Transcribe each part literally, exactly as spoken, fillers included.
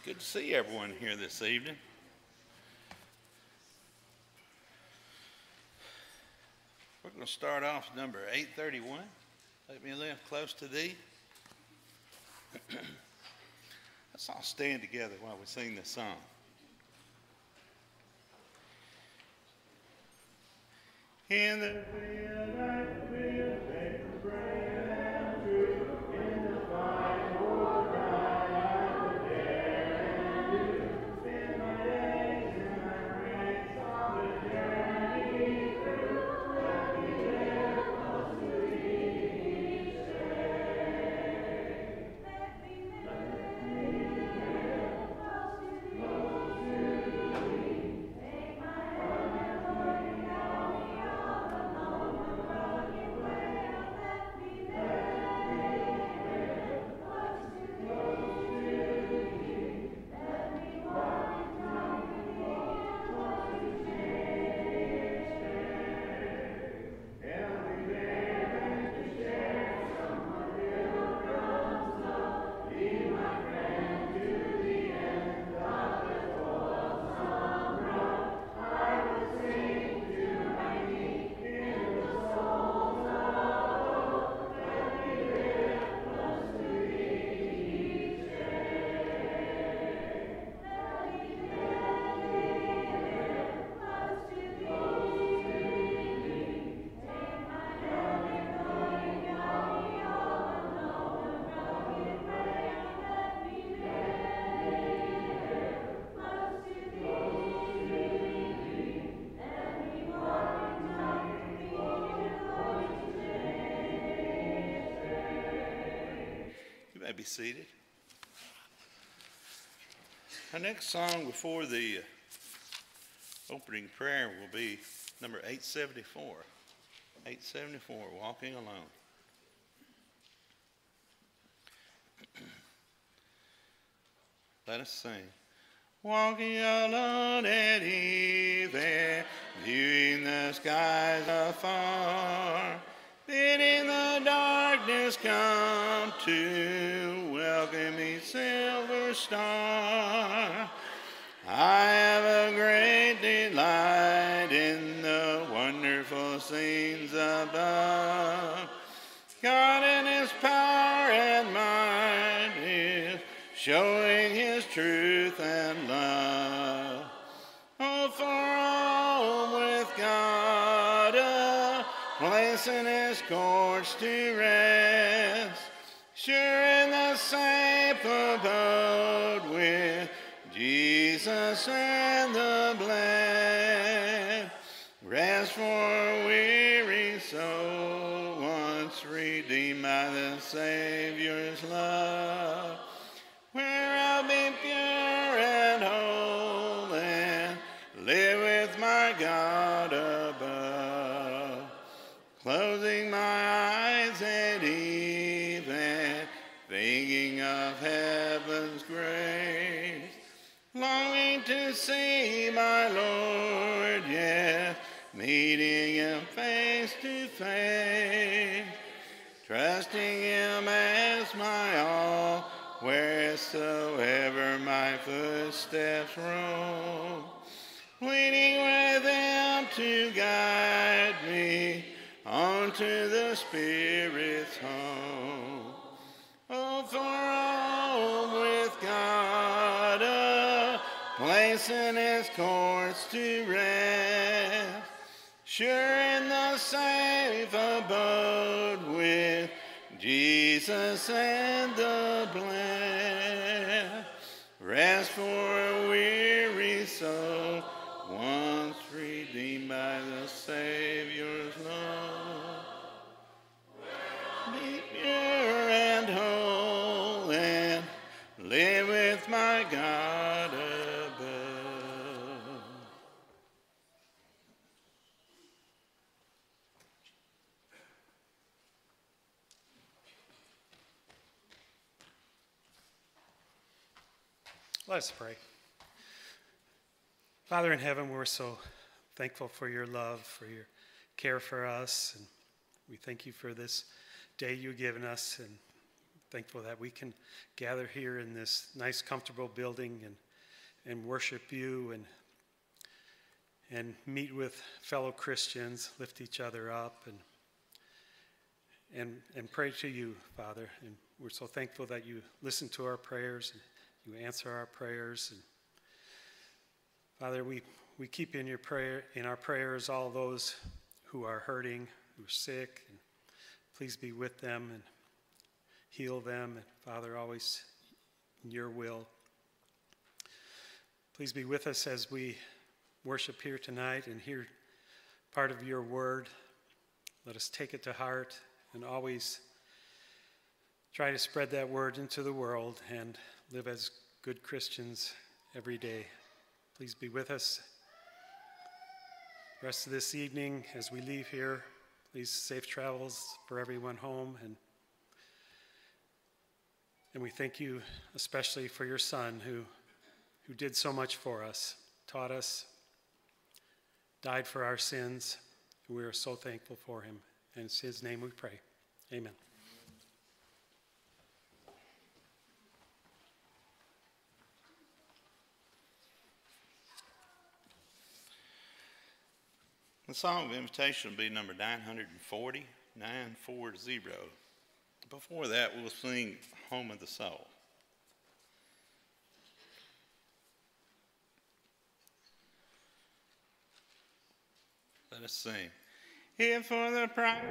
Good to see everyone here this evening. We're going to start off number eight thirty-one. Let me live close to thee. Let's all stand together while we sing this song. In the field I feel faith, brave and true. In the fight for right I would dare and do. Spend my days in my race on the journey through. Let me live close to thee each day. Let me live close to thee. Take my hand and Lord, you know me all alone. Rugged way, let me live close to thee. Let me walk in time with thee and close to change. Every day and to share someone pilgrims love. Be my friend to the end of the toilsome road. I will sing to my knee in the souls of old. Let me live close to thee each day. Let me live close to thee. Take my hand and Lord, you know me all alone. Rugged way, let me live close to thee. Let me walk in time with thee and close to change. You may be seated. Our next song before the uh, opening prayer will be number eight seventy-four. eight seventy-four, Walking Alone. Let us sing. Walking alone at even, viewing the skies afar, bidding the darkness come to welcome me, silver star. I have a great delight in the wonderful scenes above. God in his power and might is showing his truth and love. Oh, for all with God, a place in his courts to rest, sure in the safe abode with Jesus and the blessed. Rest for a weary soul once redeemed by the Savior's love, where I'll be pure and whole and live with my God above. Closing my eyes at even, thinking of heaven's grace, longing to see my Lord, yes, meeting him face to face, trusting him as my all, wheresoever my footsteps roam, pleading with him to guide me onto the Spirit's home. Oh, for all with God, a place in his courts to rest, sure in the safe abode with Jesus and the blessed. Rest for a weary soul once redeemed by the Savior's love. Be pure and whole and live with my God above. Let us pray. Father in heaven, we're so thankful for your love, for your care for us, and we thank you for this day you've given us, and thankful that we can gather here in this nice, comfortable building and, and worship you and, and meet with fellow Christians, lift each other up, and, and, and pray to you, Father. And we're so thankful that you listen to our prayers and you answer our prayers. And Father, we, we keep in your prayer in our prayers all those who are hurting, who are sick, and please be with them and heal them. And Father, always in your will. Please be with us as we worship here tonight and hear part of your word. Let us take it to heart and always try to spread that word into the world and live as good Christians every day. Please be with us the rest of this evening as we leave here. Please, safe travels for everyone home. And, and we thank you especially for your Son who, who did so much for us, taught us, died for our sins. We are so thankful for him. And it's his name we pray. Amen. The song of invitation will be number nine forty, nine forty. Before that, we'll sing Home of the Soul. Let us sing. Here for the prize.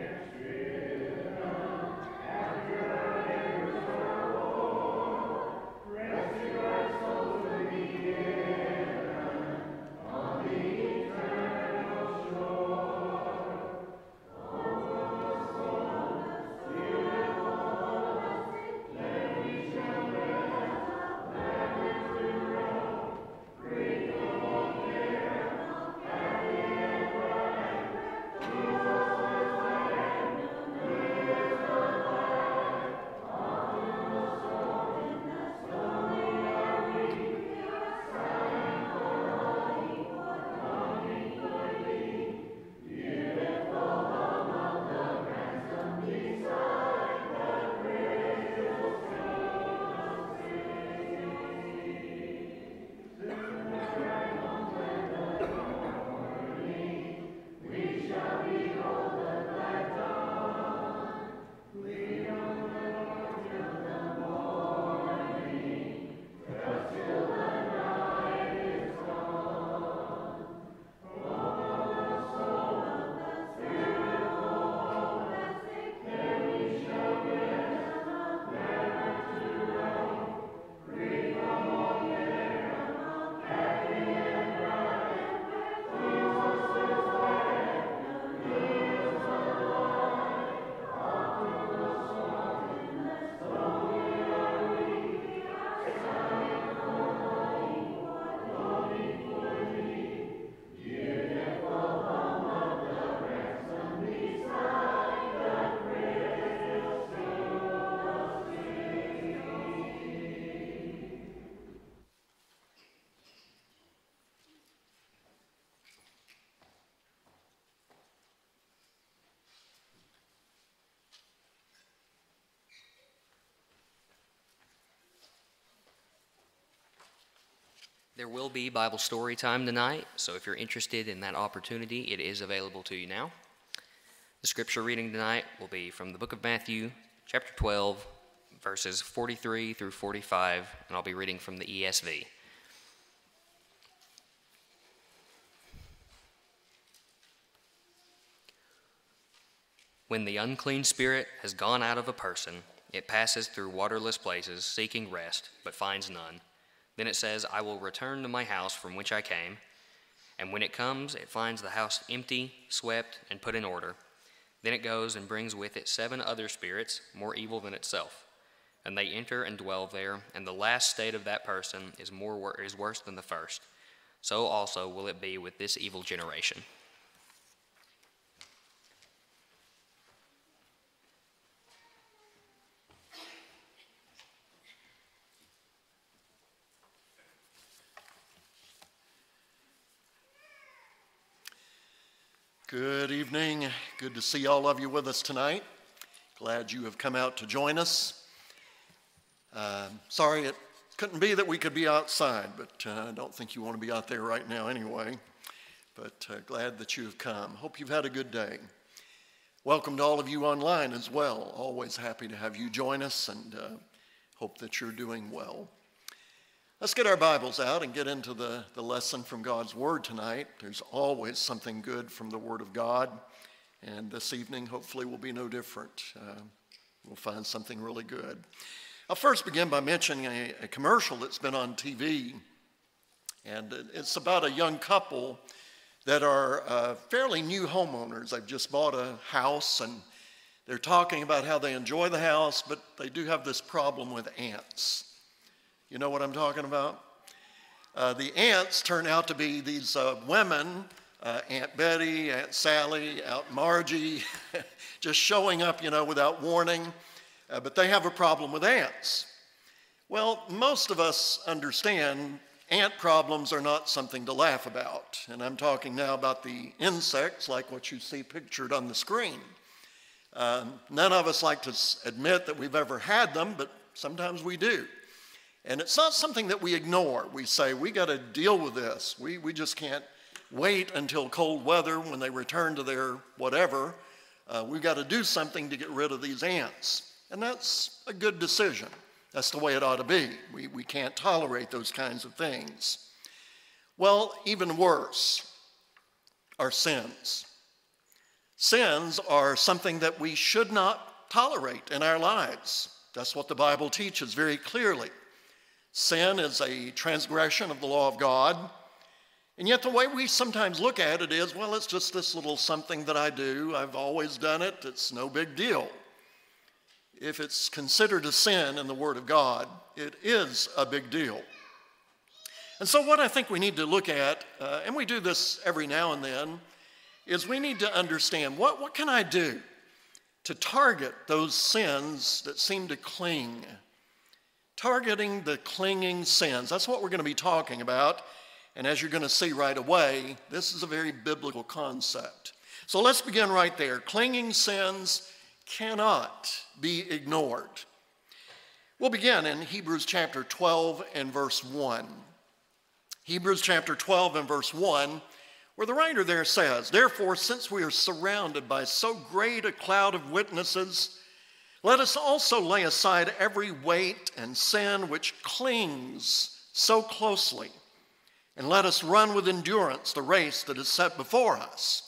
There will be Bible story time tonight, so if you're interested in that opportunity, it is available to you now. The scripture reading tonight will be from the book of Matthew, chapter twelve, verses forty-three through forty-five, and I'll be reading from the E S V. When the unclean spirit has gone out of a person, it passes through waterless places, seeking rest, but finds none. Then it says, I will return to my house from which I came. And when it comes, it finds the house empty, swept, and put in order. Then it goes and brings with it seven other spirits, more evil than itself. And they enter and dwell there, and the last state of that person is more wor- is worse than the first. So also will it be with this evil generation. Good evening. Good to see all of you with us tonight. Glad you have come out to join us. Uh, sorry it couldn't be that we could be outside, but uh, I don't think you want to be out there right now anyway. But uh, glad that you have come. Hope you've had a good day. Welcome to all of you online as well. Always happy to have you join us, and uh, hope that you're doing well. Let's get our Bibles out and get into the, the lesson from God's Word tonight. There's always something good from the Word of God, and this evening hopefully will be no different. Uh, we'll find something really good. I'll first begin by mentioning a, a commercial that's been on T V, and it's about a young couple that are uh, fairly new homeowners. They've just bought a house, and they're talking about how they enjoy the house, but they do have this problem with ants. You know what I'm talking about? Uh, the ants turn out to be these uh, women, uh, Aunt Betty, Aunt Sally, Aunt Margie, just showing up, you know, without warning. Uh, but they have a problem with ants. Well, most of us understand ant problems are not something to laugh about. And I'm talking now about the insects, like what you see pictured on the screen. Um, none of us like to admit that we've ever had them, but sometimes we do. And it's not something that we ignore. We say, we got to deal with this. We, we just can't wait until cold weather when they return to their whatever. Uh, we've got to do something to get rid of these ants. And that's a good decision. That's the way it ought to be. We, we can't tolerate those kinds of things. Well, even worse are sins. Sins are something that we should not tolerate in our lives. That's what the Bible teaches very clearly. Sin is a transgression of the law of God. And yet the way we sometimes look at it is, well, it's just this little something that I do. I've always done it. It's no big deal. If it's considered a sin in the Word of God, it is a big deal. And so what I think we need to look at, uh, and we do this every now and then, is we need to understand, what, what can I do to target those sins that seem to cling? Targeting the clinging sins. That's what we're going to be talking about. And as you're going to see right away, this is a very biblical concept. So let's begin right there. Clinging sins cannot be ignored. We'll begin in Hebrews chapter twelve and verse one. Hebrews chapter twelve and verse one, where the writer there says, "Therefore, since we are surrounded by so great a cloud of witnesses, let us also lay aside every weight and sin which clings so closely, and let us run with endurance the race that is set before us."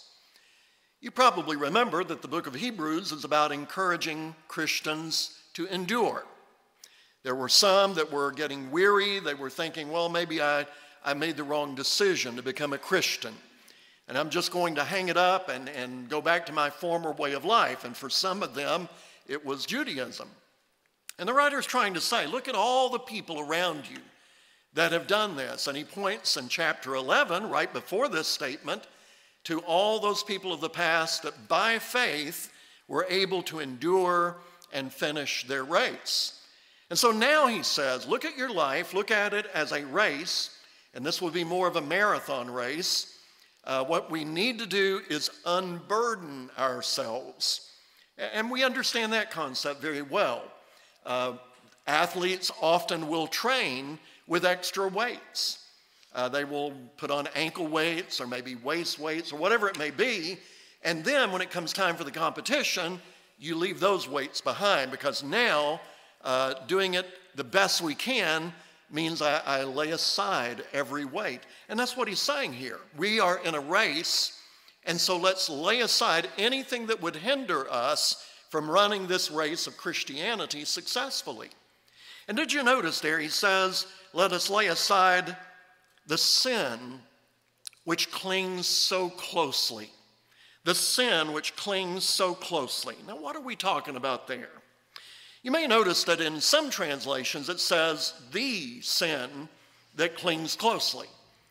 You probably remember that the book of Hebrews is about encouraging Christians to endure. There were some that were getting weary. They were thinking, well, maybe I, I made the wrong decision to become a Christian, and I'm just going to hang it up and, and go back to my former way of life. And for some of them, it was Judaism. And the writer's trying to say, look at all the people around you that have done this. And he points in chapter eleven, right before this statement, to all those people of the past that by faith were able to endure and finish their race. And so now he says, look at your life, look at it as a race, and this will be more of a marathon race. Uh, what we need to do is unburden ourselves. And we understand that concept very well. Uh, athletes often will train with extra weights. Uh, they will put on ankle weights or maybe waist weights or whatever it may be. And then when it comes time for the competition, you leave those weights behind, because now uh, doing it the best we can means I, I lay aside every weight. And that's what he's saying here. We are in a race, and so let's lay aside anything that would hinder us from running this race of Christianity successfully. And did you notice there he says, let us lay aside the sin which clings so closely. The sin which clings so closely. Now, what are we talking about there? You may notice that in some translations it says the sin that clings closely.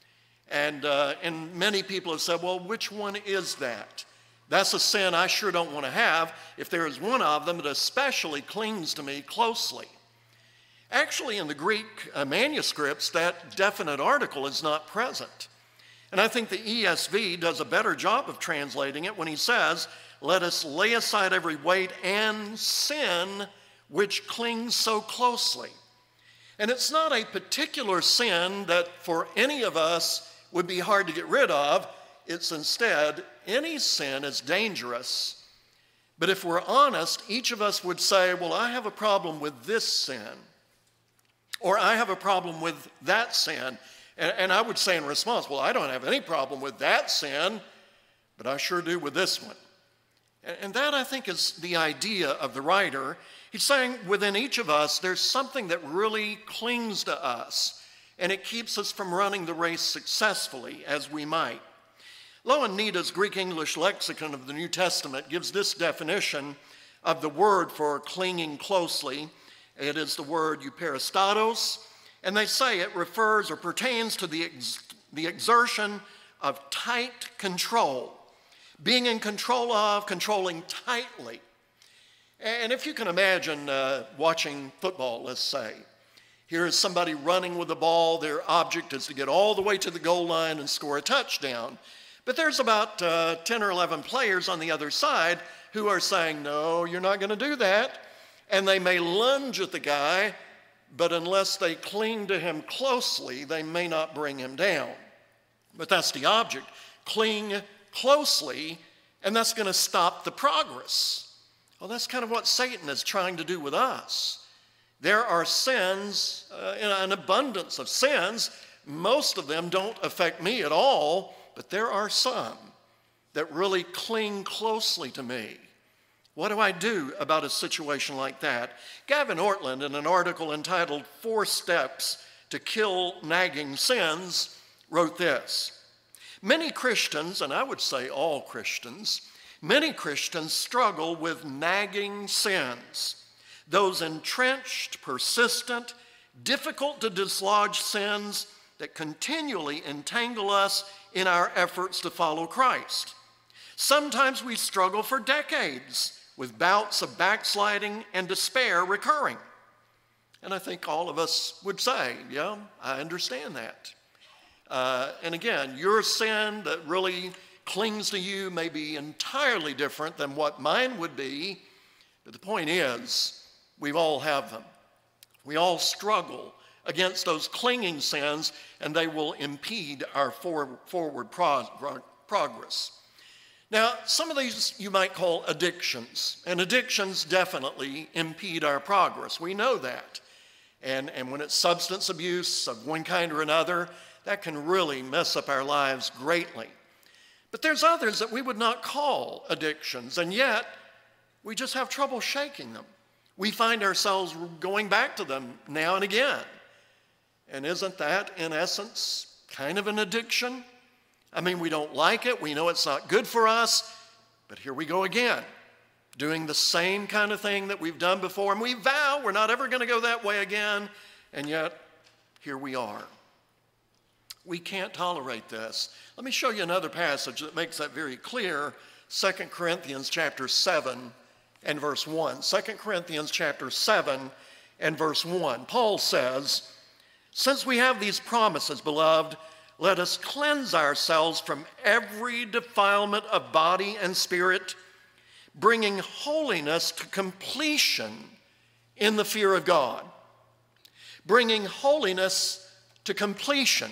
And, uh, and many people have said, well, which one is that? That's a sin I sure don't want to have if there is one of them that especially clings to me closely. Actually, in the Greek uh, manuscripts, that definite article is not present. And I think the E S V does a better job of translating it when he says, let us lay aside every weight and sin which clings so closely. And it's not a particular sin that for any of us would be hard to get rid of. It's instead, any sin is dangerous. But if we're honest, each of us would say, well, I have a problem with this sin, or I have a problem with that sin. And, and I would say in response, well, I don't have any problem with that sin, but I sure do with this one. And, and that, I think, is the idea of the writer. He's saying within each of us, there's something that really clings to us, and it keeps us from running the race successfully as we might. Lowen Nida's Greek-English lexicon of the New Testament gives this definition of the word for clinging closely. It is the word euphoristatos, and they say it refers or pertains to the, ex the exertion of tight control, being in control of, controlling tightly. And if you can imagine uh, watching football, let's say, here is somebody running with the ball. Their object is to get all the way to the goal line and score a touchdown. But there's about uh, ten or eleven players on the other side who are saying, no, you're not going to do that. And they may lunge at the guy, but unless they cling to him closely, they may not bring him down. But that's the object. Cling closely, and that's going to stop the progress. Well, that's kind of what Satan is trying to do with us. There are sins, uh, an abundance of sins. Most of them don't affect me at all, but there are some that really cling closely to me. What do I do about a situation like that? Gavin Ortland, in an article entitled Four Steps to Kill Nagging Sins, wrote this. Many Christians, and I would say all Christians, many Christians struggle with nagging sins. Those entrenched, persistent, difficult to dislodge sins that continually entangle us in our efforts to follow Christ. Sometimes we struggle for decades with bouts of backsliding and despair recurring. And I think all of us would say, yeah, I understand that. Uh, and again, your sin that really clings to you may be entirely different than what mine would be, but the point is, we all have them. We all struggle against those clinging sins, and they will impede our for, forward prog progress. Now, some of these you might call addictions, and addictions definitely impede our progress. We know that. And, and when it's substance abuse of one kind or another, that can really mess up our lives greatly. But there's others that we would not call addictions, and yet we just have trouble shaking them. We find ourselves going back to them now and again. And isn't that, in essence, kind of an addiction? I mean, we don't like it. We know it's not good for us. But here we go again, doing the same kind of thing that we've done before. And we vow we're not ever going to go that way again. And yet, here we are. We can't tolerate this. Let me show you another passage that makes that very clear. Second Corinthians chapter seven and verse one. Second Corinthians chapter seven and verse one. Paul says, since we have these promises, beloved, let us cleanse ourselves from every defilement of body and spirit, bringing holiness to completion in the fear of God. Bringing holiness to completion.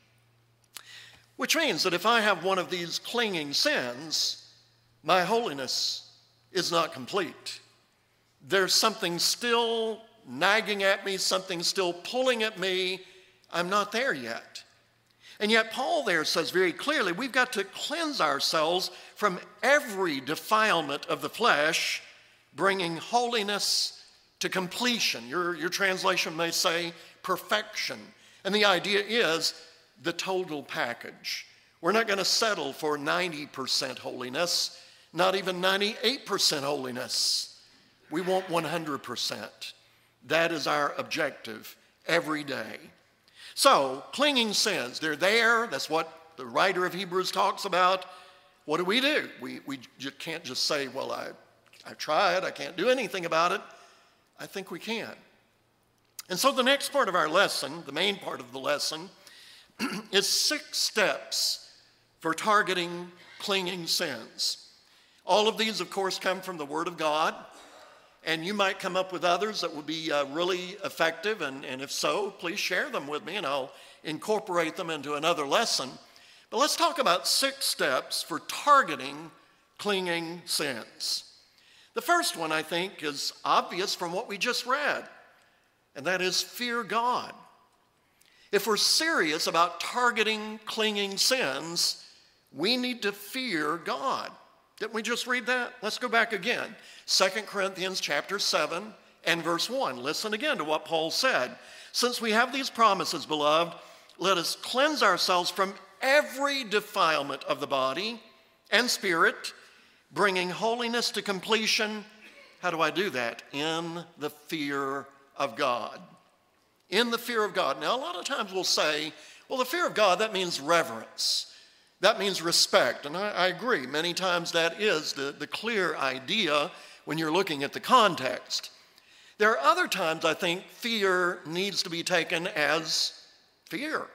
Which means that if I have one of these clinging sins, my holiness is not complete. There's something still nagging at me, something still pulling at me. I'm not there yet. And yet Paul there says very clearly, we've got to cleanse ourselves from every defilement of the flesh, bringing holiness to completion. Your, your translation may say perfection. And the idea is the total package. We're not going to settle for ninety percent holiness, not even ninety-eight percent holiness. We want one hundred percent. That is our objective every day. So, clinging sins, they're there. That's what the writer of Hebrews talks about. What do we do? We, we just can't just say, well, I, I tried, I can't do anything about it. I think we can. And so the next part of our lesson, the main part of the lesson, is six steps for targeting clinging sins. All of these, of course, come from the Word of God. and you might come up with others that would be uh, really effective, and, and if so, please share them with me and I'll incorporate them into another lesson. But let's talk about six steps for targeting clinging sins. The first one, I think, is obvious from what we just read, and that is fear God. If we're serious about targeting clinging sins, we need to fear God. Didn't we just read that? Let's go back again. Second Corinthians chapter seven and verse one. Listen again to what Paul said. Since we have these promises, beloved, let us cleanse ourselves from every defilement of the body and spirit, bringing holiness to completion. How do I do that? In the fear of God. In the fear of God. Now, a lot of times we'll say, well, the fear of God, that means reverence. That means respect. And I, I agree. Many times that is the, the clear idea when you're looking at the context. There are other times I think fear needs to be taken as fear.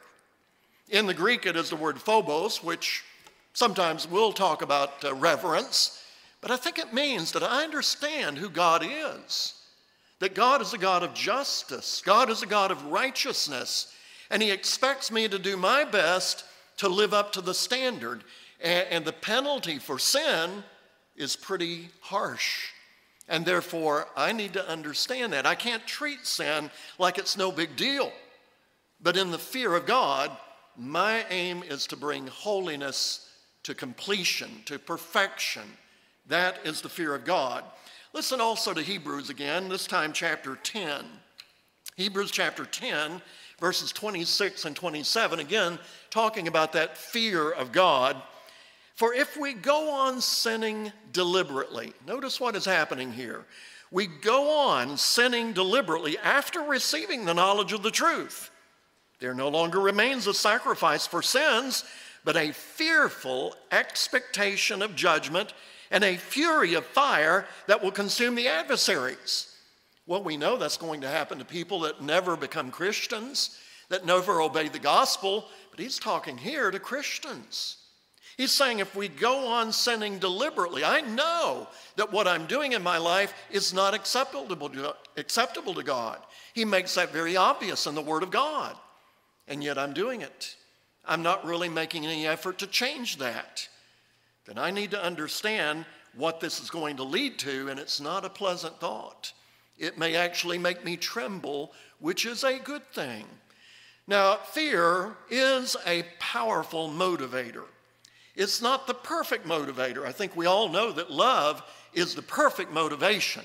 In the Greek, it is the word phobos, which sometimes we'll talk about uh, reverence, but I think it means that I understand who God is, that God is a God of justice, God is a God of righteousness, and he expects me to do my best to live up to the standard, and, and the penalty for sin is pretty harsh, and therefore I need to understand that. I can't treat sin like it's no big deal, but in the fear of God, my aim is to bring holiness to completion, to perfection. That is the fear of God. Listen also to Hebrews again, this time chapter ten. Hebrews chapter ten, verses twenty-six and twenty-seven, again, talking about that fear of God. For if we go on sinning deliberately, notice what is happening here. We go on sinning deliberately after receiving the knowledge of the truth. There no longer remains a sacrifice for sins, but a fearful expectation of judgment and a fury of fire that will consume the adversaries. Well, we know that's going to happen to people that never become Christians, that never obey the gospel, but he's talking here to Christians. He's saying if we go on sinning deliberately, I know that what I'm doing in my life is not acceptable to, acceptable to God. He makes that very obvious in the Word of God. And yet I'm doing it. I'm not really making any effort to change that. Then I need to understand what this is going to lead to, and it's not a pleasant thought. It may actually make me tremble, which is a good thing. Now, fear is a powerful motivator. It's not the perfect motivator. I think we all know that love is the perfect motivation.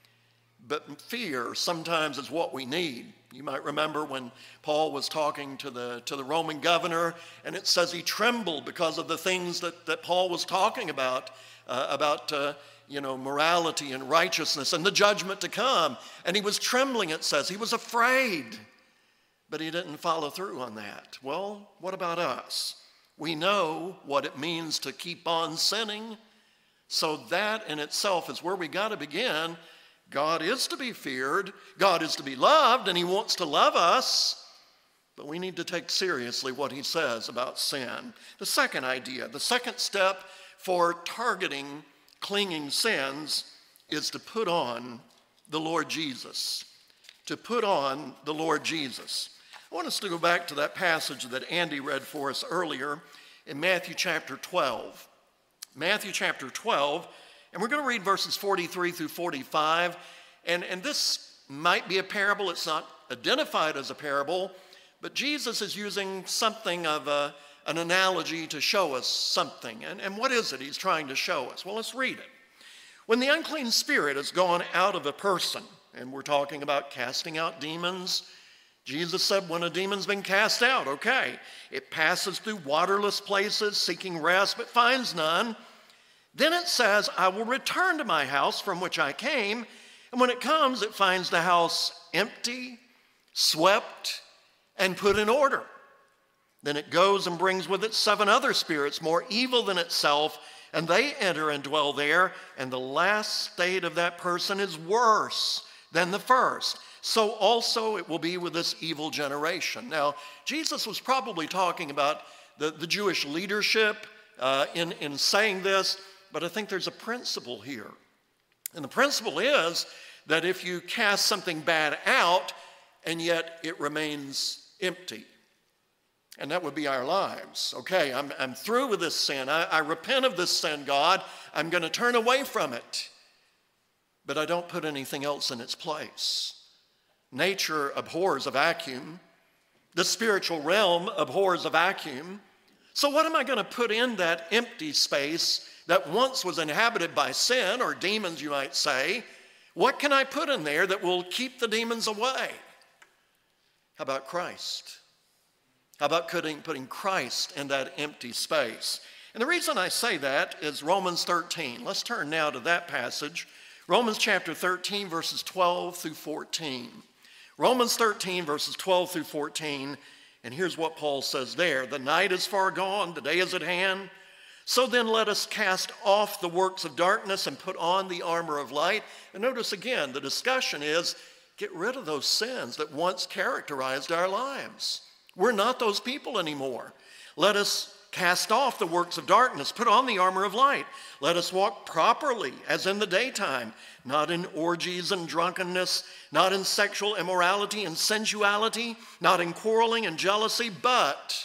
But fear sometimes is what we need. You might remember when Paul was talking to the, to the Roman governor, and it says he trembled because of the things that, that Paul was talking about, uh, about uh, you know, morality and righteousness and the judgment to come. And he was trembling, it says. He was afraid, but he didn't follow through on that. Well, what about us? We know what it means to keep on sinning, so that in itself is where we got to begin. God is to be feared, God is to be loved, and he wants to love us, but we need to take seriously what he says about sin. The second idea, the second step for targeting clinging sins is to put on the Lord Jesus. To put on the Lord Jesus. I want us to go back to that passage that Andy read for us earlier in Matthew chapter twelve. Matthew chapter twelve, and we're going to read verses forty-three through forty-five, and, and this might be a parable. It's not identified as a parable, but Jesus is using something of a, an analogy to show us something. And, and what is it he's trying to show us? Well, let's read it. When the unclean spirit has gone out of a person, and we're talking about casting out demons, Jesus said when a demon's been cast out, okay, it passes through waterless places seeking rest but finds none. Then it says, I will return to my house from which I came. And when it comes, it finds the house empty, swept, and put in order. Then it goes and brings with it seven other spirits more evil than itself, and they enter and dwell there. And the last state of that person is worse than the first. So also it will be with this evil generation. Now, Jesus was probably talking about the, the Jewish leadership uh, in, in saying this, but I think there's a principle here. And the principle is that if you cast something bad out and yet it remains empty. And that would be our lives. Okay, I'm, I'm through with this sin. I, I repent of this sin, God. I'm going to turn away from it. But I don't put anything else in its place. Nature abhors a vacuum. The spiritual realm abhors a vacuum. So what am I going to put in that empty space that once was inhabited by sin, or demons you might say? What can I put in there that will keep the demons away? How about Christ? How about putting, putting Christ in that empty space? And the reason I say that is Romans thirteen. Let's turn now to that passage. Romans chapter thirteen, verses twelve through fourteen. Romans thirteen, verses twelve through fourteen. And here's what Paul says there. The night is far gone, the day is at hand. So then let us cast off the works of darkness and put on the armor of light. And notice again, the discussion is get rid of those sins that once characterized our lives. We're not those people anymore. Let us cast off the works of darkness, put on the armor of light. Let us walk properly as in the daytime, not in orgies and drunkenness, not in sexual immorality and sensuality, not in quarreling and jealousy, but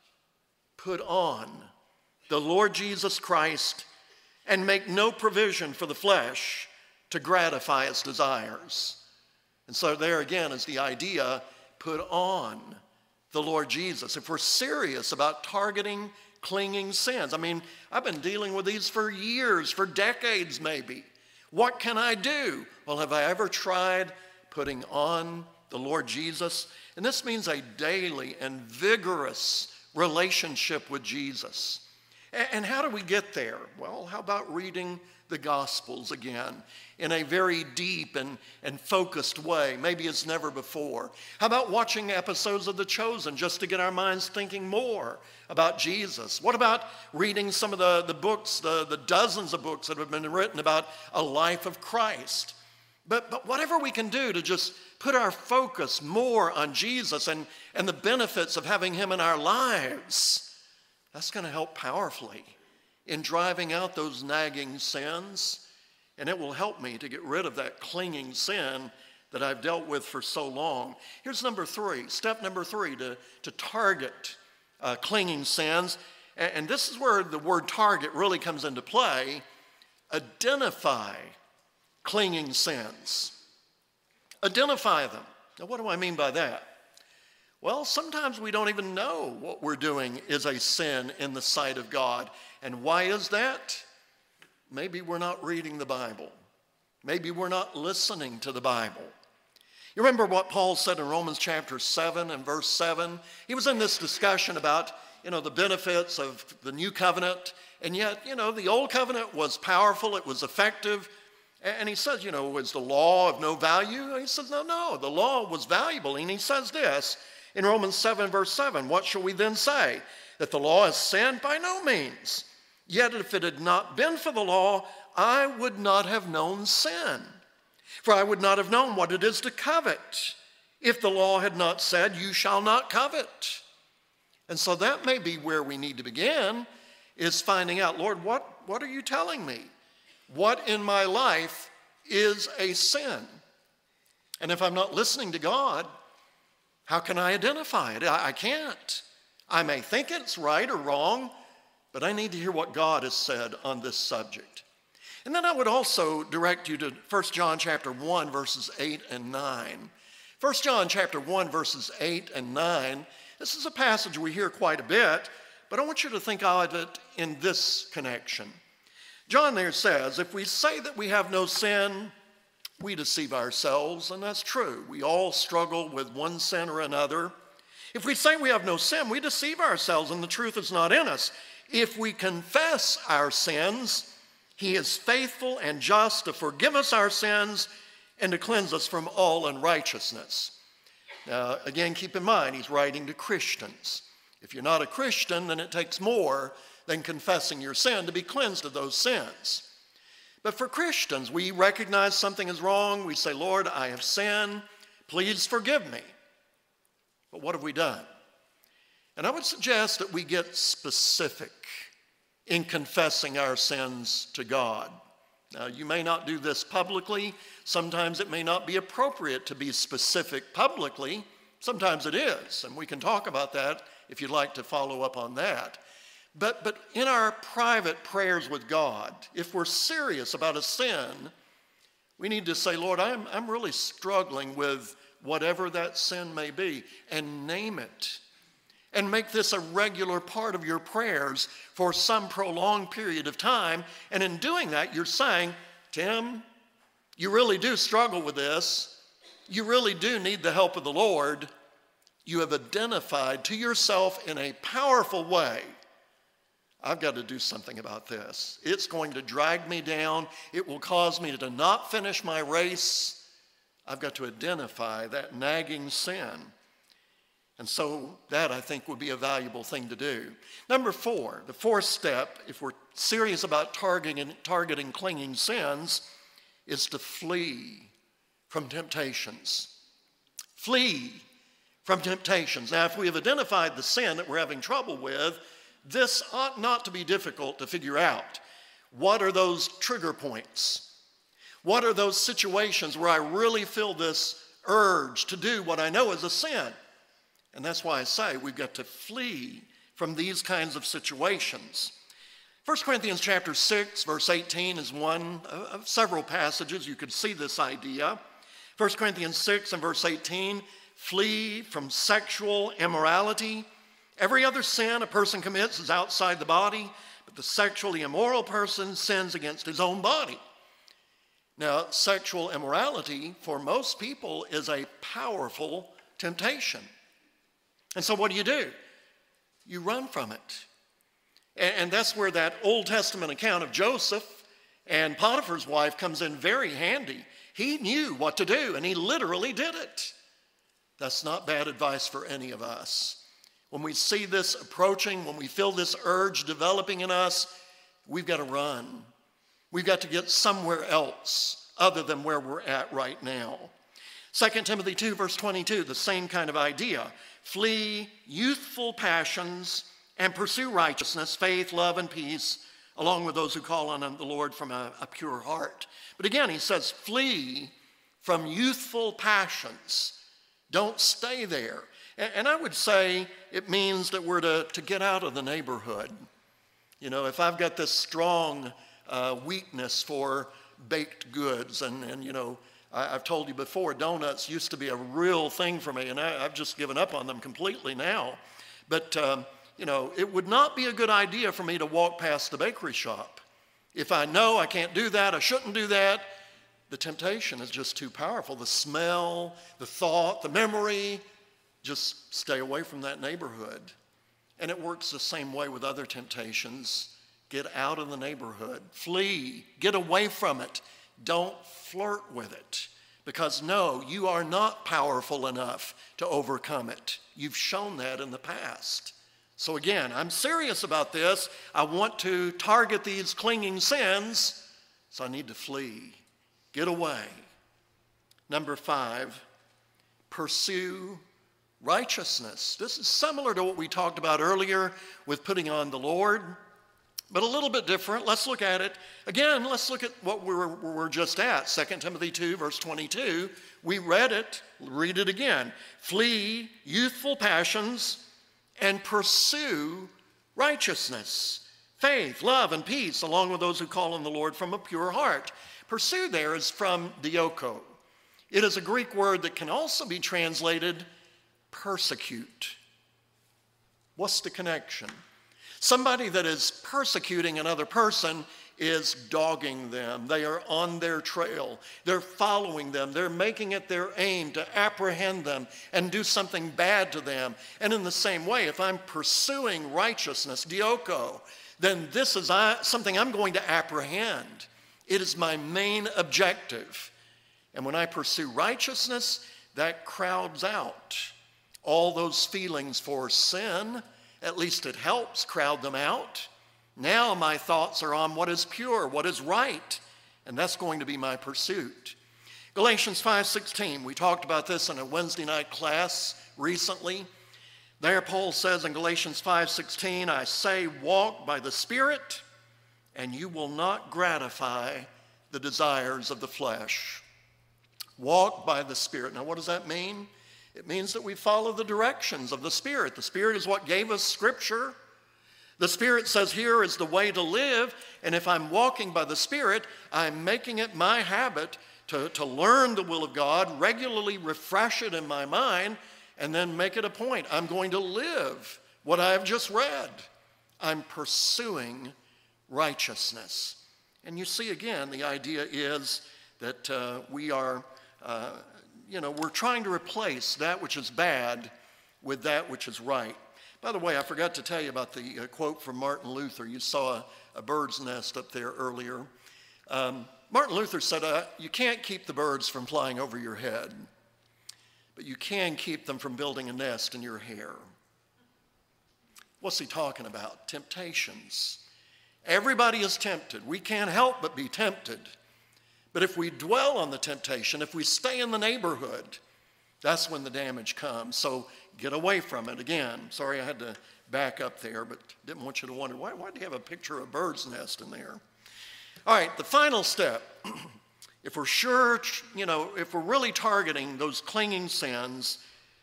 put on the Lord Jesus Christ and make no provision for the flesh to gratify its desires. And so there again is the idea, put on the Lord Jesus. If we're serious about targeting clinging sins, I mean, I've been dealing with these for years, for decades maybe. What can I do? Well, have I ever tried putting on the Lord Jesus? And this means a daily and vigorous relationship with Jesus. And how do we get there? Well, how about reading the Gospels again in a very deep and, and focused way, maybe as never before? How about watching episodes of The Chosen just to get our minds thinking more about Jesus? What about reading some of the, the books, the, the dozens of books that have been written about a life of Christ? But, but whatever we can do to just put our focus more on Jesus and, and the benefits of having him in our lives, that's going to help powerfully in driving out those nagging sins, and it will help me to get rid of that clinging sin that I've dealt with for so long. Here's number three, step number three, to, to target uh, clinging sins. And, and this is where the word target really comes into play. Identify clinging sins. Identify them. Now, what do I mean by that? Well, sometimes we don't even know what we're doing is a sin in the sight of God. And why is that? Maybe we're not reading the Bible. Maybe we're not listening to the Bible. You remember what Paul said in Romans chapter seven and verse seven? He was in this discussion about, you know, the benefits of the new covenant. And yet, you know, the old covenant was powerful, it was effective. And he says, you know, was the law of no value? And he says, no, no, the law was valuable. And he says this, in Romans seven, verse seven, what shall we then say? That the law is sin? By no means. Yet if it had not been for the law, I would not have known sin. For I would not have known what it is to covet, if the law had not said, you shall not covet. And so that may be where we need to begin, is finding out, Lord, what, what are you telling me? What in my life is a sin? And if I'm not listening to God, how can I identify it? I can't. I may think it's right or wrong, but I need to hear what God has said on this subject. And then I would also direct you to First John chapter one, verses eight and nine. First John chapter one, verses eight and nine. This is a passage we hear quite a bit, but I want you to think of it in this connection. John there says, if we say that we have no sin, we deceive ourselves, and that's true. We all struggle with one sin or another. If we say we have no sin, we deceive ourselves, and the truth is not in us. If we confess our sins, he is faithful and just to forgive us our sins and to cleanse us from all unrighteousness. Now, again, keep in mind, he's writing to Christians. If you're not a Christian, then it takes more than confessing your sin to be cleansed of those sins. But for Christians, we recognize something is wrong. We say, Lord, I have sinned. Please forgive me. But what have we done? And I would suggest that we get specific in confessing our sins to God. Now, you may not do this publicly. Sometimes it may not be appropriate to be specific publicly. Sometimes it is, and we can talk about that if you'd like to follow up on that. But, but in our private prayers with God, if we're serious about a sin, we need to say, Lord, I'm, I'm really struggling with whatever that sin may be, and name it. And make this a regular part of your prayers for some prolonged period of time. And in doing that, you're saying, Tim, you really do struggle with this. You really do need the help of the Lord. You have identified to yourself in a powerful way, I've got to do something about this. It's going to drag me down. It will cause me to not finish my race. I've got to identify that nagging sin. And so that, I think, would be a valuable thing to do. Number four, the fourth step, if we're serious about targeting, targeting clinging sins, is to flee from temptations. Flee from temptations. Now, if we have identified the sin that we're having trouble with, this ought not to be difficult to figure out. What are those trigger points? What are those situations where I really feel this urge to do what I know is a sin? And that's why I say we've got to flee from these kinds of situations. First Corinthians chapter six, verse eighteen is one of several passages you could see this idea. First Corinthians six and verse eighteen, flee from sexual immorality. Every other sin a person commits is outside the body, but the sexually immoral person sins against his own body. Now, sexual immorality for most people is a powerful temptation. And so what do you do? You run from it. And, and that's where that Old Testament account of Joseph and Potiphar's wife comes in very handy. He knew what to do, and he literally did it. That's not bad advice for any of us. When we see this approaching, when we feel this urge developing in us, we've got to run. We've got to get somewhere else other than where we're at right now. Second Timothy two, verse twenty-two, the same kind of idea. Flee youthful passions and pursue righteousness, faith, love, and peace, along with those who call on the Lord from a, a pure heart. But again, he says, flee from youthful passions. Don't stay there. And, and I would say it means that we're to, to get out of the neighborhood. You know, if I've got this strong uh, weakness for baked goods, and, and you know, I've told you before, donuts used to be a real thing for me, and I, I've just given up on them completely now. But, um, you know, it would not be a good idea for me to walk past the bakery shop. If I know I can't do that, I shouldn't do that, the temptation is just too powerful. The smell, the thought, the memory, just stay away from that neighborhood. And it works the same way with other temptations. Get out of the neighborhood. Flee. Get away from it. Don't flirt with it, because no, you are not powerful enough to overcome it. You've shown that in the past. So again, I'm serious about this. I want to target these clinging sins, so I need to flee. Get away. Number five, pursue righteousness. This is similar to what we talked about earlier with putting on the Lord, but a little bit different. Let's look at it. Again, let's look at what we were, we were just at. Second Timothy two, verse twenty-two. We read it. Read it again. Flee youthful passions and pursue righteousness, faith, love, and peace, along with those who call on the Lord from a pure heart. Pursue there is from dioko. It is a Greek word that can also be translated persecute. What's the connection? Somebody that is persecuting another person is dogging them. They are on their trail. They're following them. They're making it their aim to apprehend them and do something bad to them. And in the same way, if I'm pursuing righteousness, dioko, then this is something I'm going to apprehend. It is my main objective. And when I pursue righteousness, that crowds out all those feelings for sin. At least it helps crowd them out. Now my thoughts are on what is pure, what is right, and that's going to be my pursuit. Galatians five sixteen, we talked about this in a Wednesday night class recently. There Paul says in Galatians five sixteen, I say walk by the Spirit, and you will not gratify the desires of the flesh. Walk by the Spirit. Now, what does that mean? It means that we follow the directions of the Spirit. The Spirit is what gave us Scripture. The Spirit says here is the way to live, and if I'm walking by the Spirit, I'm making it my habit to, to learn the will of God, regularly refresh it in my mind, and then make it a point. I'm going to live what I've just read. I'm pursuing righteousness. And you see, again, the idea is that uh, we are, uh, you know, we're trying to replace that which is bad with that which is right. By the way, I forgot to tell you about the uh, quote from Martin Luther. You saw a, a bird's nest up there earlier. Um, Martin Luther said, uh, you can't keep the birds from flying over your head, but you can keep them from building a nest in your hair. What's he talking about? Temptations. Everybody is tempted. We can't help but be tempted. But if we dwell on the temptation, if we stay in the neighborhood, that's when the damage comes. So get away from it. Again, sorry I had to back up there, but didn't want you to wonder, why, why do you have a picture of a bird's nest in there? All right, the final step. If we're sure, you know, if we're really targeting those clinging sins,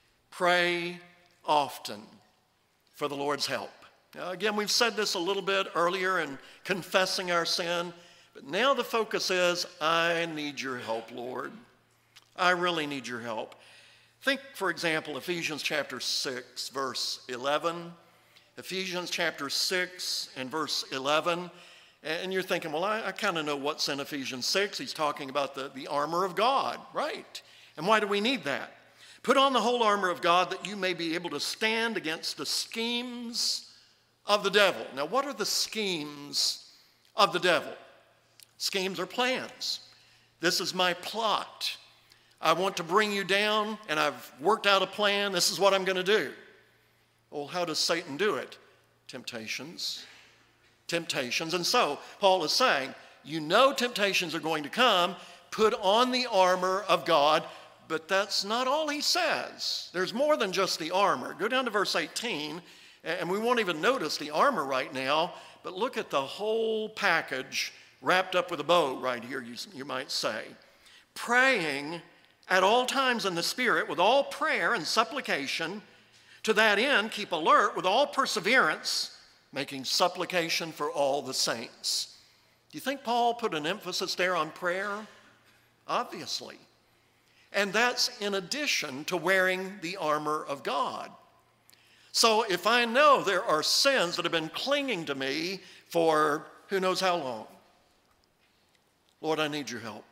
pray often for the Lord's help. Now, again, we've said this a little bit earlier in confessing our sin, but now the focus is, I need your help, Lord. I really need your help. Think, for example, Ephesians chapter six, verse eleven. Ephesians chapter six and verse eleven. And you're thinking, well, I, I kind of know what's in Ephesians six. He's talking about the, the armor of God, right? And why do we need that? Put on the whole armor of God that you may be able to stand against the schemes of the devil. Now, what are the schemes of the devil? Schemes are plans. This is my plot. I want to bring you down, and I've worked out a plan. This is what I'm going to do. Well, how does Satan do it? Temptations. Temptations. And so, Paul is saying, you know temptations are going to come. Put on the armor of God. But that's not all he says. There's more than just the armor. Go down to verse eighteen, and we won't even notice the armor right now, but look at the whole package wrapped up with a bow right here, you, you might say. Praying at all times in the Spirit with all prayer and supplication. To that end, keep alert with all perseverance, making supplication for all the saints. Do you think Paul put an emphasis there on prayer? Obviously. And that's in addition to wearing the armor of God. So if I know there are sins that have been clinging to me for who knows how long, Lord, I need your help.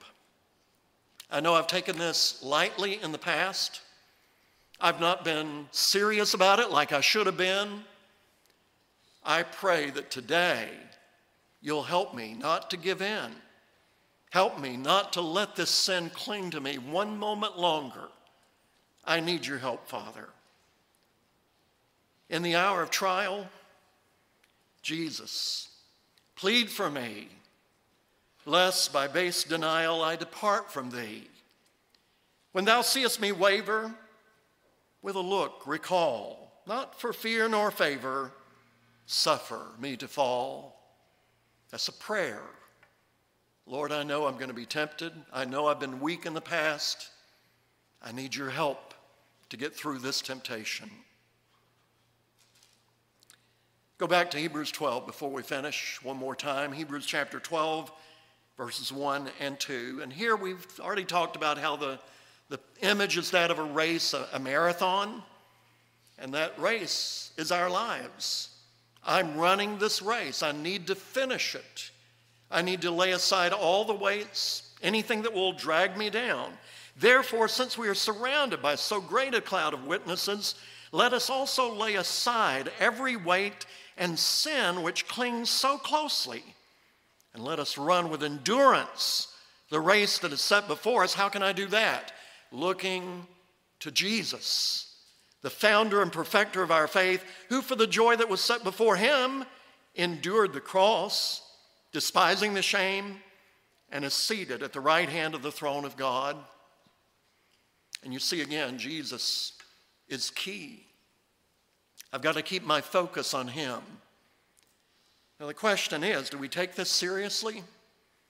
I know I've taken this lightly in the past. I've not been serious about it like I should have been. I pray that today you'll help me not to give in. Help me not to let this sin cling to me one moment longer. I need your help, Father. In the hour of trial, Jesus, plead for me, lest by base denial I depart from thee. When thou seest me waver, with a look recall, not for fear nor favor, suffer me to fall. That's a prayer. Lord, I know I'm going to be tempted. I know I've been weak in the past. I need your help to get through this temptation. Go back to Hebrews twelve before we finish one more time. Hebrews chapter twelve, verses one and two. And here we've already talked about how the, the image is that of a race, a, a marathon. And that race is our lives. I'm running this race. I need to finish it. I need to lay aside all the weights, anything that will drag me down. Therefore, since we are surrounded by so great a cloud of witnesses, let us also lay aside every weight and sin which clings so closely, and let us run with endurance the race that is set before us. How can I do that? Looking to Jesus, the founder and perfecter of our faith, who for the joy that was set before him endured the cross, despising the shame, and is seated at the right hand of the throne of God. And you see again, Jesus is key. I've got to keep my focus on him. Now the question is, do we take this seriously?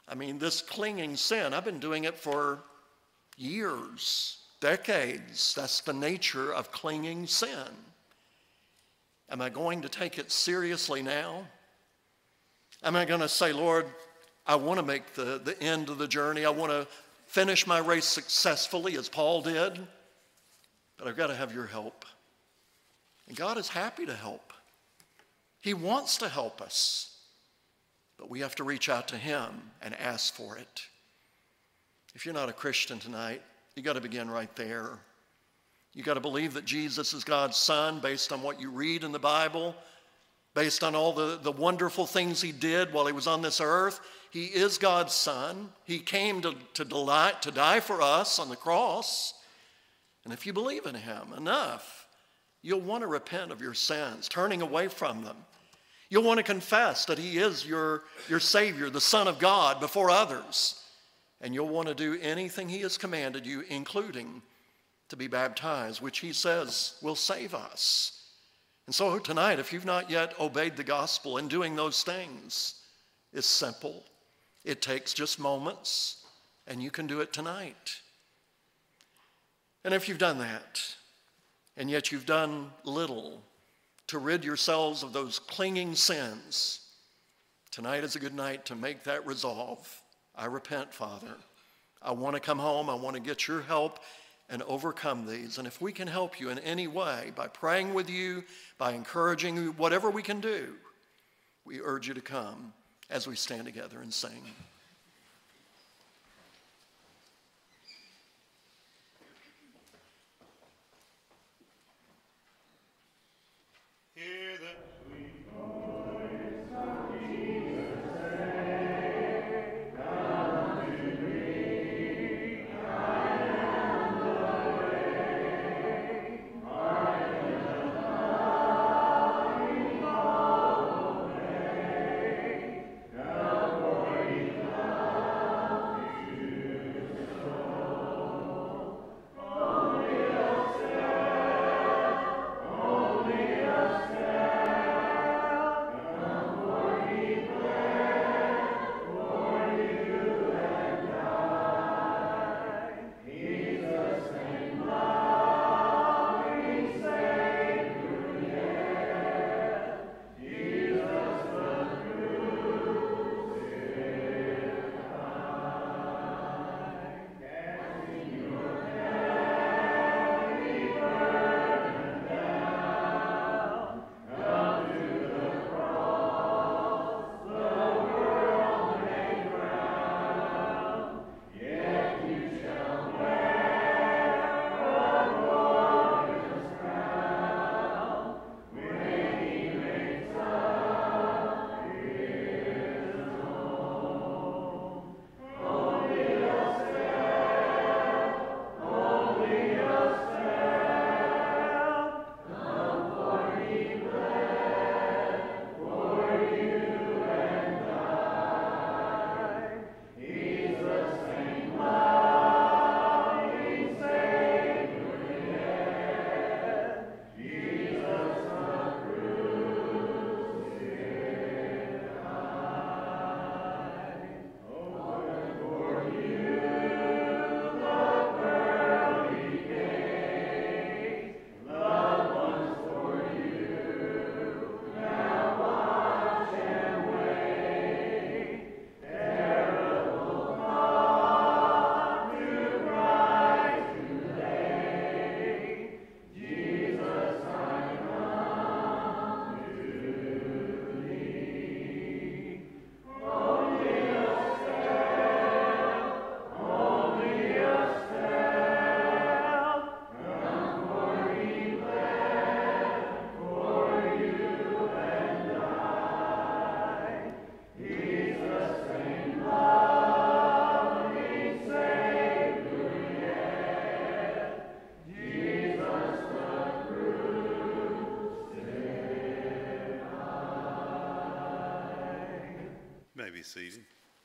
I mean, this clinging sin, I've been doing it for years, decades. That's the nature of clinging sin. Am I going to take it seriously now? Am I going to say, Lord, I want to make the, the end of the journey. I want to finish my race successfully as Paul did, but I've got to have your help. And God is happy to help. He wants to help us, but we have to reach out to him and ask for it. If you're not a Christian tonight, you got to begin right there. You got to believe that Jesus is God's Son based on what you read in the Bible, based on all the, the wonderful things he did while he was on this earth. He is God's Son. He came to, to, delight, to die for us on the cross. And if you believe in him enough, you'll want to repent of your sins, turning away from them. You'll want to confess that he is your, your Savior, the Son of God, before others. And you'll want to do anything he has commanded you, including to be baptized, which he says will save us. And so tonight, if you've not yet obeyed the gospel in doing those things, it's simple. It takes just moments, and you can do it tonight. And if you've done that, and yet you've done little to rid yourselves of those clinging sins, tonight is a good night to make that resolve. I repent, Father. I want to come home. I want to get your help and overcome these. And if we can help you in any way, by praying with you, by encouraging you, whatever we can do, we urge you to come as we stand together and sing. Hear the sweet voice of Jesus say, come to me, I am the way, I am the light, all the way, come for his love to soul. Only a step, only a Be seated.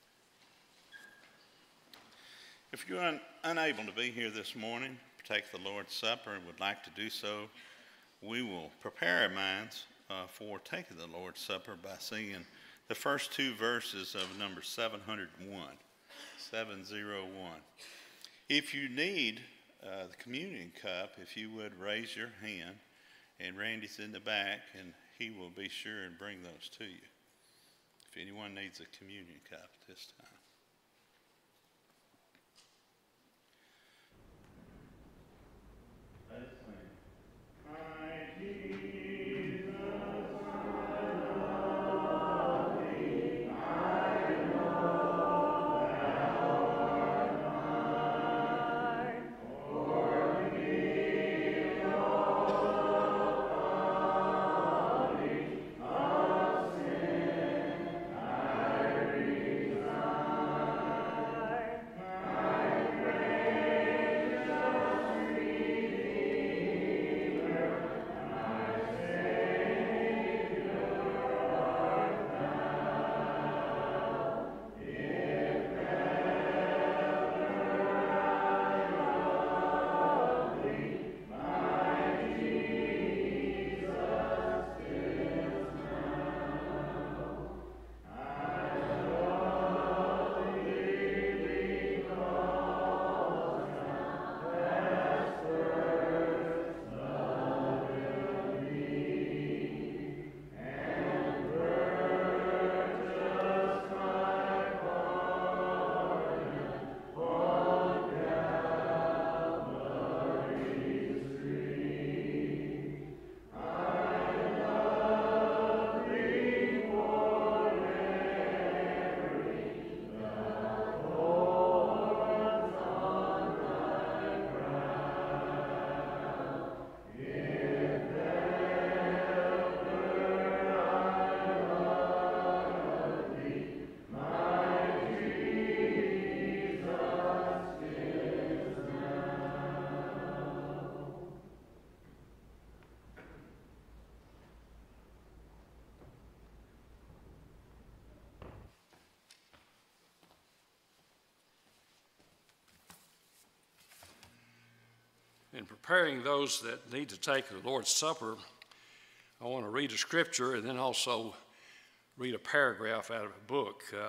If you're un- unable to be here this morning, take the Lord's Supper and would like to do so, we will prepare our minds uh, for taking the Lord's Supper by singing the first two verses of number seven hundred one, seven oh one. If you need uh, the communion cup, if you would raise your hand, and Randy's in the back, and he will be sure and bring those to you. If anyone needs a communion cup at this time. Let us sing. My Jesus, I love thee, I know thou art mine. For thee, all the folly of sin I resign. My gracious Redeemer, my Savior art thou. If ever I love thee, my Jesus is now. I love thee because thou hast first loved me, and purchased my pardon on Calvary's tree. I love thee for bearing the thorns on thy brow. If ever I love thee, my Jesus is now. In preparing those that need to take the Lord's Supper, I want to read a scripture and then also read a paragraph out of a book. Uh,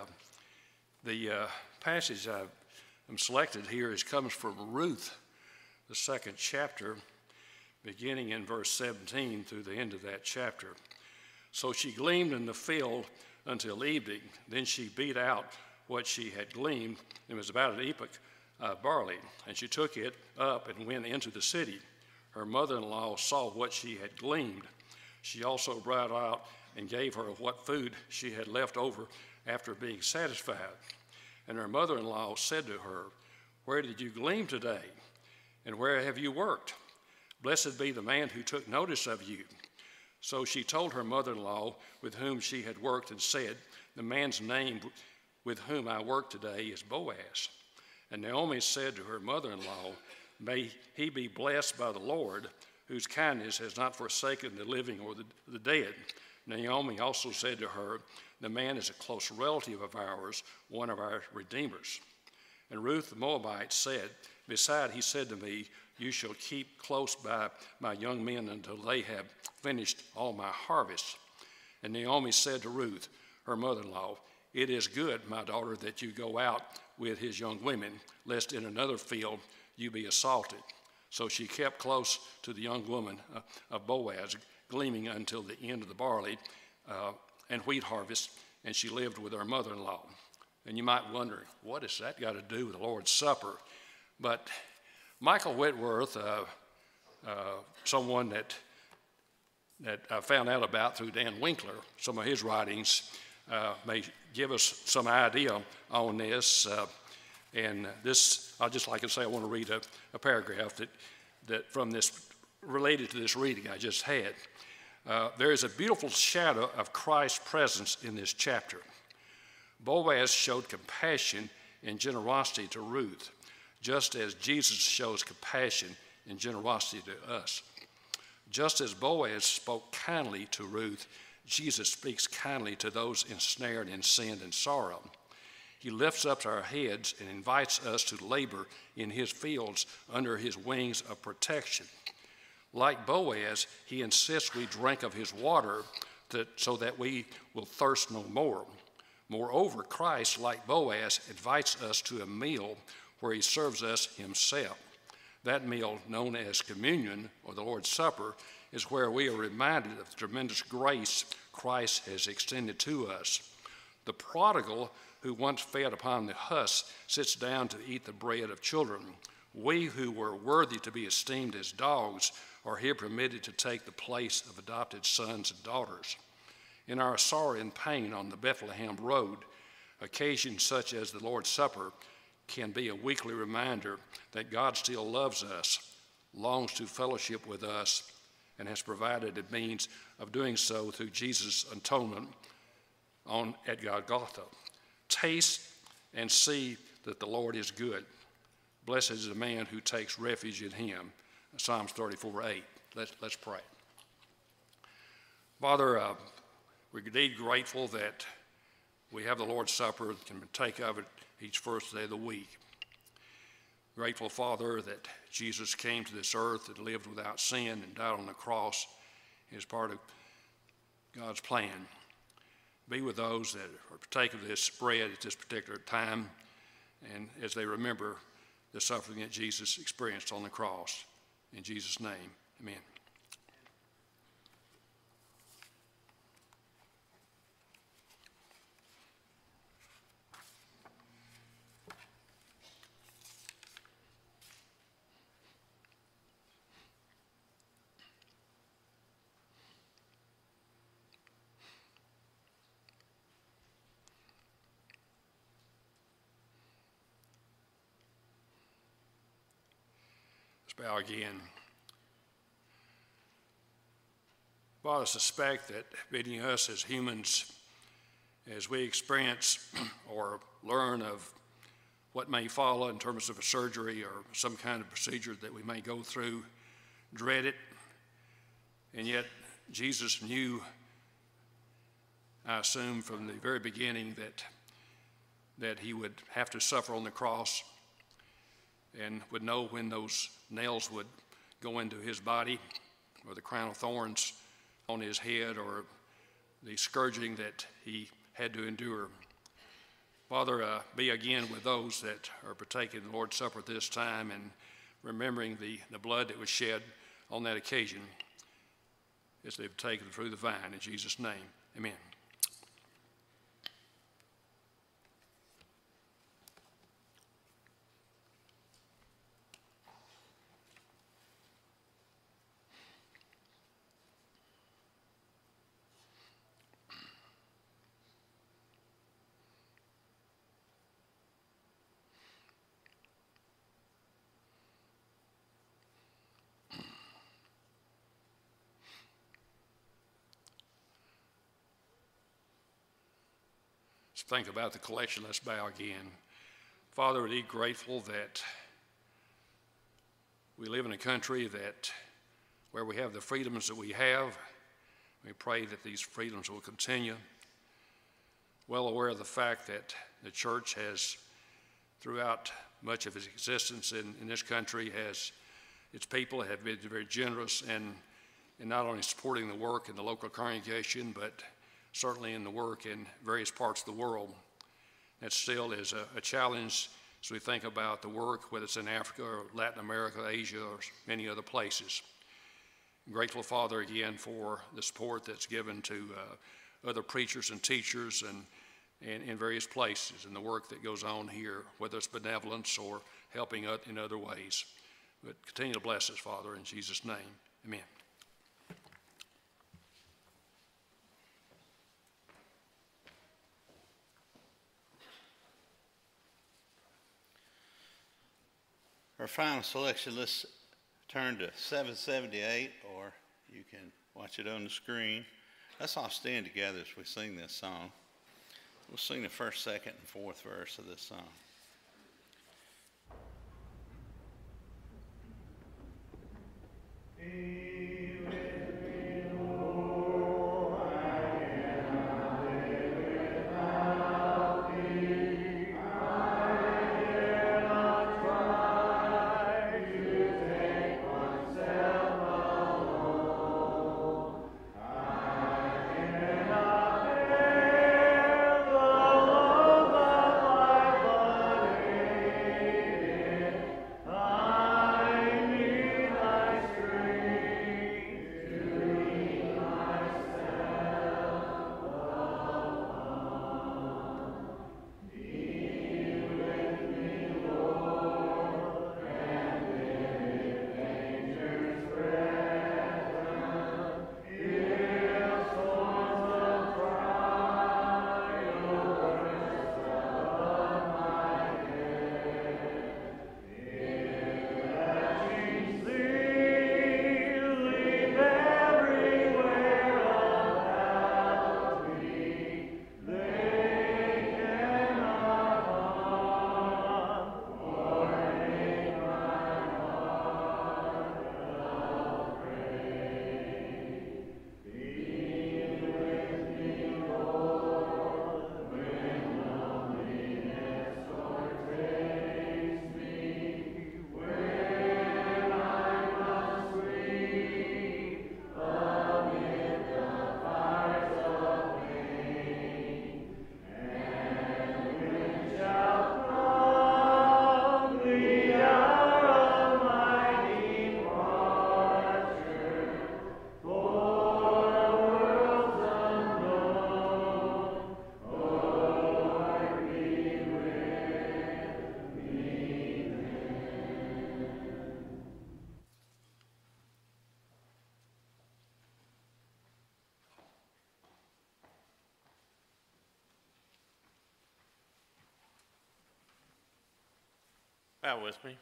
the uh, passage I am selected here is comes from Ruth, the second chapter, beginning in verse seventeen through the end of that chapter. So she gleaned in the field until evening. Then she beat out what she had gleaned. It was about an epoch of barley, and she took it up and went into the city. Her mother-in-law saw what she had gleaned. She also brought out and gave her what food she had left over after being satisfied. And her mother-in-law said to her, "Where did you glean today? And where have you worked? Blessed be the man who took notice of you." So she told her mother-in-law with whom she had worked and said, "The man's name with whom I work today is Boaz." And Naomi said to her mother-in-law, "May he be blessed by the Lord, whose kindness has not forsaken the living or the, the dead." Naomi also said to her, "The man is a close relative of ours, one of our redeemers." And Ruth the Moabite said, "Beside, he said to me, you shall keep close by my young men until they have finished all my harvest." And Naomi said to Ruth, her mother-in-law, "It is good, my daughter, that you go out with his young women, lest in another field you be assaulted." So she kept close to the young woman uh, of Boaz, gleaming until the end of the barley uh, and wheat harvest, and she lived with her mother-in-law. And you might wonder, what has that got to do with the Lord's Supper? But Michael Whitworth, uh, uh, someone that that I found out about through Dan Winkler, some of his writings uh, may give us some idea on this. Uh, and this, I'd just like to say, I want to read a, a paragraph that, that from this, related to this reading I just had. Uh, there is a beautiful shadow of Christ's presence in this chapter. Boaz showed compassion and generosity to Ruth, just as Jesus shows compassion and generosity to us. Just as Boaz spoke kindly to Ruth, Jesus speaks kindly to those ensnared in sin and sorrow. He lifts up our heads and invites us to labor in his fields under his wings of protection. Like Boaz, he insists we drink of his water that, so that we will thirst no more. Moreover, Christ, like Boaz, invites us to a meal where he serves us himself. That meal, known as communion or the Lord's Supper, is where we are reminded of the tremendous grace Christ has extended to us. The prodigal who once fed upon the husk sits down to eat the bread of children. We who were worthy to be esteemed as dogs are here permitted to take the place of adopted sons and daughters. In our sorrow and pain on the Bethlehem road, occasions such as the Lord's Supper can be a weekly reminder that God still loves us, longs to fellowship with us, and has provided a means of doing so through Jesus' atonement on at Golgotha. Taste and see that the Lord is good. Blessed is the man who takes refuge in him. Psalms thirty-four eight. Let's, let's pray. Father, uh, we're indeed grateful that we have the Lord's Supper and can take of it each first day of the week. Grateful, Father, that Jesus came to this earth and lived without sin and died on the cross as part of God's plan. Be with those that are partake of this bread at this particular time and as they remember the suffering that Jesus experienced on the cross. In Jesus' name, amen. Bow again. Father, I suspect that many of us as humans, as we experience or learn of what may follow in terms of a surgery or some kind of procedure that we may go through, dread it. And yet Jesus knew, I assume from the very beginning, that, that he would have to suffer on the cross and would know when those nails would go into his body, or the crown of thorns on his head, or the scourging that he had to endure. Father, uh, be again with those that are partaking of the Lord's Supper at this time and remembering the, the blood that was shed on that occasion as they've taken through the vine. In Jesus' name, amen. Think about the collection. Let's bow again. Father, we're indeed grateful that we live in a country that where we have the freedoms that we have. We pray that these freedoms will continue. Well aware of the fact that the church has, throughout much of its existence in, in this country, has its people have been very generous in, in not only supporting the work in the local congregation, but certainly in the work in various parts of the world. That still is a, a challenge as we think about the work, whether it's in Africa or Latin America, Asia, or many other places. I'm grateful, Father, again for the support that's given to uh, other preachers and teachers and, and in various places, and the work that goes on here, whether it's benevolence or helping in other ways. But continue to bless us, Father, in Jesus' name. Amen. Our final selection, let's turn to seven seventy-eight, or you can watch it on the screen. Let's all stand together as we sing this song. We'll sing the first, second, and fourth verse of this song. I Bow with me.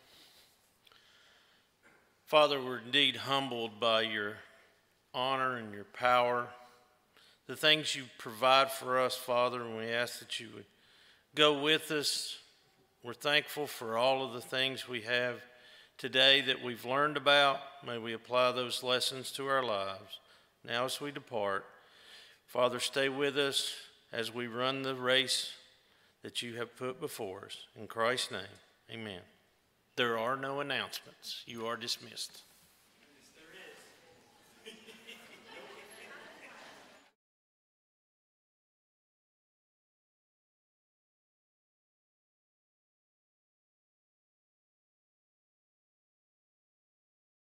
Father, we're indeed humbled by your honor and your power, the things you provide for us, Father, and we ask that you would go with us. We're thankful for all of the things we have today that we've learned about. May we apply those lessons to our lives. Now as we depart, Father, stay with us as we run the race that you have put before us. In Christ's name, amen. There are no announcements. You are dismissed.